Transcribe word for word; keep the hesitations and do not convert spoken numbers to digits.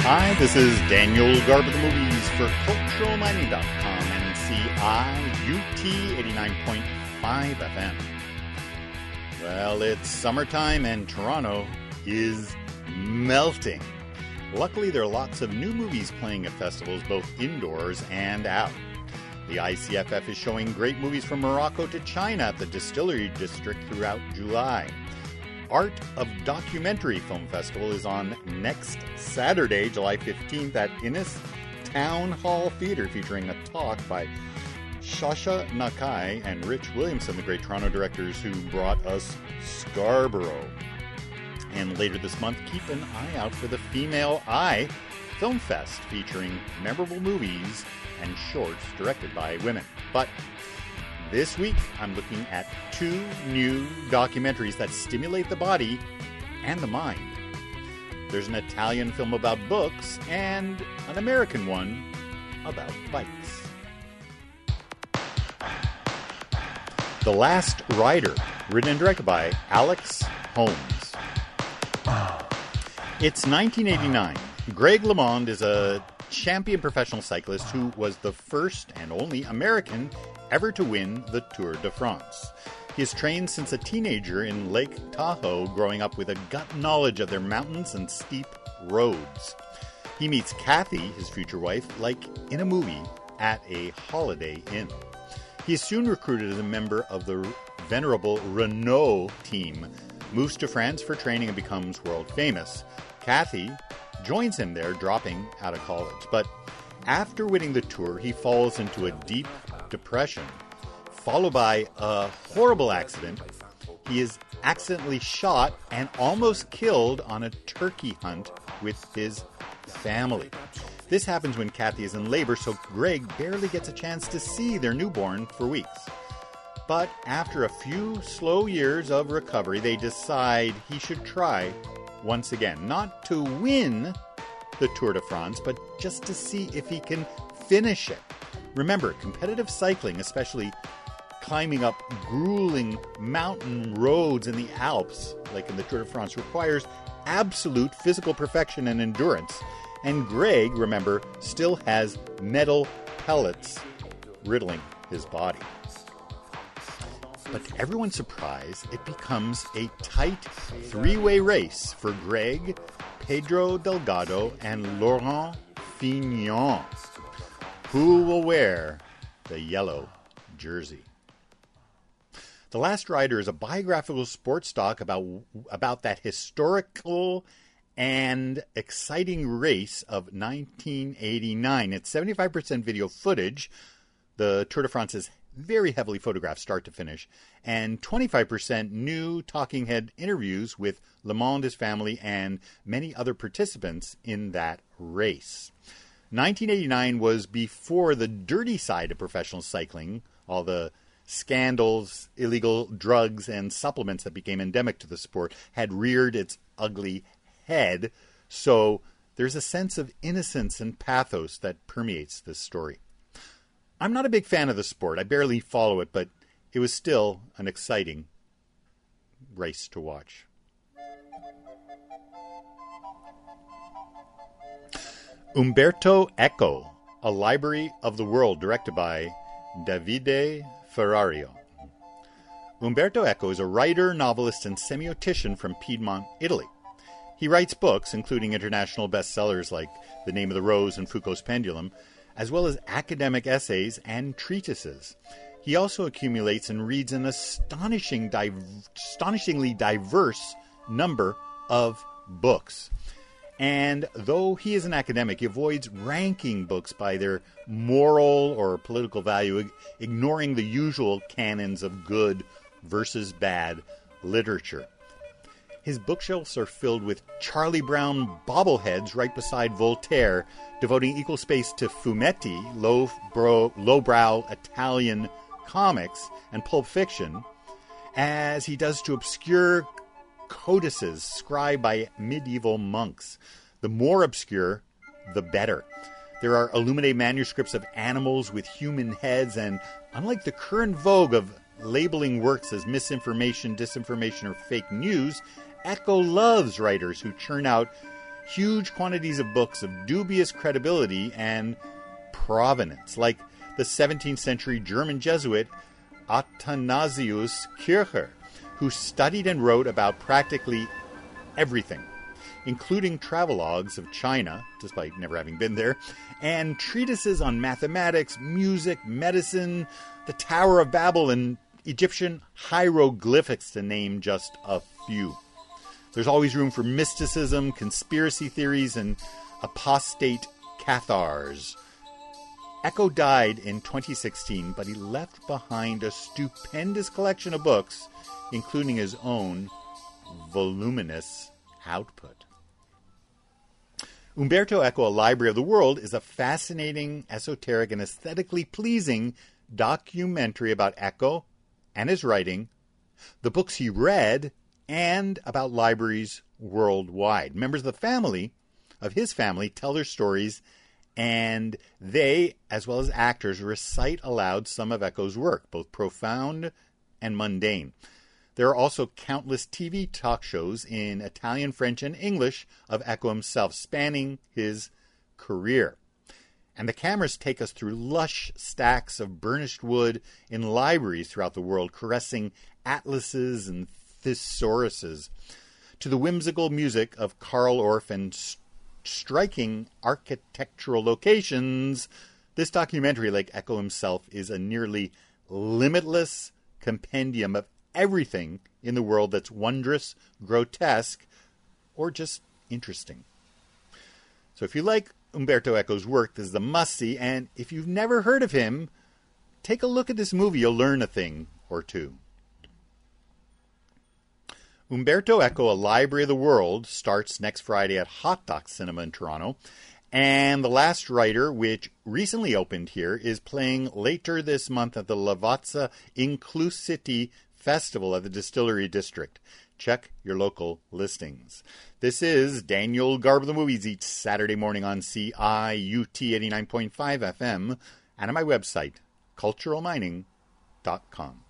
Hi, this is Daniel Garb of the Movies for Cultural Mining dot com and C I U T eighty-nine point five F M. Well, it's summertime and Toronto is melting. Luckily, there are lots of new movies playing at festivals, both indoors and out. The I C F F is showing great movies from Morocco to China at the Distillery District throughout July. Art of Documentary Film Festival is on next Saturday, July fifteenth at Innis Town Hall Theatre, featuring a talk by Shasha Nakai and Rich Williamson, the great Toronto directors who brought us Scarborough. And later this month, keep an eye out for the Female Eye Film Fest, featuring memorable movies and shorts directed by women. But this week, I'm looking at two new documentaries that stimulate the body and the mind. There's an Italian film about books and an American one about bikes. The Last Rider, written and directed by Alex Holmes. It's nineteen eighty-nine. Greg LeMond is a champion professional cyclist who was the first and only American ever to win the Tour de France. He has trained since a teenager in Lake Tahoe, growing up with a gut knowledge of their mountains and steep roads. He meets Kathy, his future wife, like in a movie, at a Holiday Inn. He is soon recruited as a member of the venerable Renault team, moves to France for training and becomes world famous. Kathy joins him there, dropping out of college. But after winning the Tour, he falls into a deep depression, followed by a horrible accident. He is accidentally shot and almost killed on a turkey hunt with his family. This happens when Kathy is in labor, so Greg barely gets a chance to see their newborn for weeks. But after a few slow years of recovery, they decide he should try once again. Not to win the Tour de France, but just to see if he can finish it. Remember, competitive cycling, especially climbing up grueling mountain roads in the Alps, like in the Tour de France, requires absolute physical perfection and endurance. And Greg, remember, still has metal pellets riddling his body. But to everyone's surprise, it becomes a tight three-way race for Greg, Pedro Delgado, and Laurent Fignon. Who will wear the yellow jersey? The Last Rider is a biographical sports doc about, about that historical and exciting race of nineteen eighty-nine. It's seventy-five percent video footage. The Tour de France is very heavily photographed start to finish, and twenty-five percent new talking head interviews with LeMond, his family, and many other participants in that race. nineteen eighty-nine was before the dirty side of professional cycling, all the scandals, illegal drugs, and supplements that became endemic to the sport had reared its ugly head, so there's a sense of innocence and pathos that permeates this story. I'm not a big fan of the sport. I barely follow it, but it was still an exciting race to watch. Umberto Eco, A Library of the World, directed by Davide Ferrario. Umberto Eco is a writer, novelist, and semiotician from Piedmont, Italy. He writes books, including international bestsellers like The Name of the Rose and Foucault's Pendulum, as well as academic essays and treatises. He also accumulates and reads an astonishing, div- astonishingly diverse number of books. And though he is an academic, he avoids ranking books by their moral or political value, ignoring the usual canons of good versus bad literature. His bookshelves are filled with Charlie Brown bobbleheads right beside Voltaire, devoting equal space to fumetti, low-brow, low-brow Italian comics, and Pulp Fiction, as he does to obscure codices scribed by medieval monks. The more obscure, the better. There are illuminated manuscripts of animals with human heads, and unlike the current vogue of labeling works as misinformation, disinformation, or fake news, Eco loves writers who churn out huge quantities of books of dubious credibility and provenance, like the seventeenth century German Jesuit Athanasius Kircher, who studied and wrote about practically everything, including travelogues of China, despite never having been there, and treatises on mathematics, music, medicine, the Tower of Babel, and Egyptian hieroglyphics, to name just a few. There's always room for mysticism, conspiracy theories, and apostate Cathars. Eco died in twenty sixteen, but he left behind a stupendous collection of books, including his own voluminous output. Umberto Eco, A Library of the World, is a fascinating, esoteric, and aesthetically pleasing documentary about Eco and his writing, the books he read, and about libraries worldwide. Members of the family, of his family, tell their stories, and they, as well as actors, recite aloud some of Eco's work, both profound and mundane. There are also countless T V talk shows in Italian, French, and English of Eco himself, spanning his career. And the cameras take us through lush stacks of burnished wood in libraries throughout the world, caressing atlases and thesauruses, to the whimsical music of Carl Orff and st- striking architectural locations. This documentary, like Eco himself, is a nearly limitless compendium of everything in the world that's wondrous, grotesque, or just interesting. So if you like Umberto Eco's work, this is a must-see, and if you've never heard of him, take a look at this movie. You'll learn a thing or two. Umberto Eco, A Library of the World, starts next Friday at Hot Doc Cinema in Toronto, and The Last Writer, which recently opened here, is playing later this month at the Lavazza Inclusivity Festival at the Distillery District. Check your local listings. This is Daniel Garber the Movies each Saturday morning on C I U T eighty-nine point five F M and on my website, cultural mining dot com.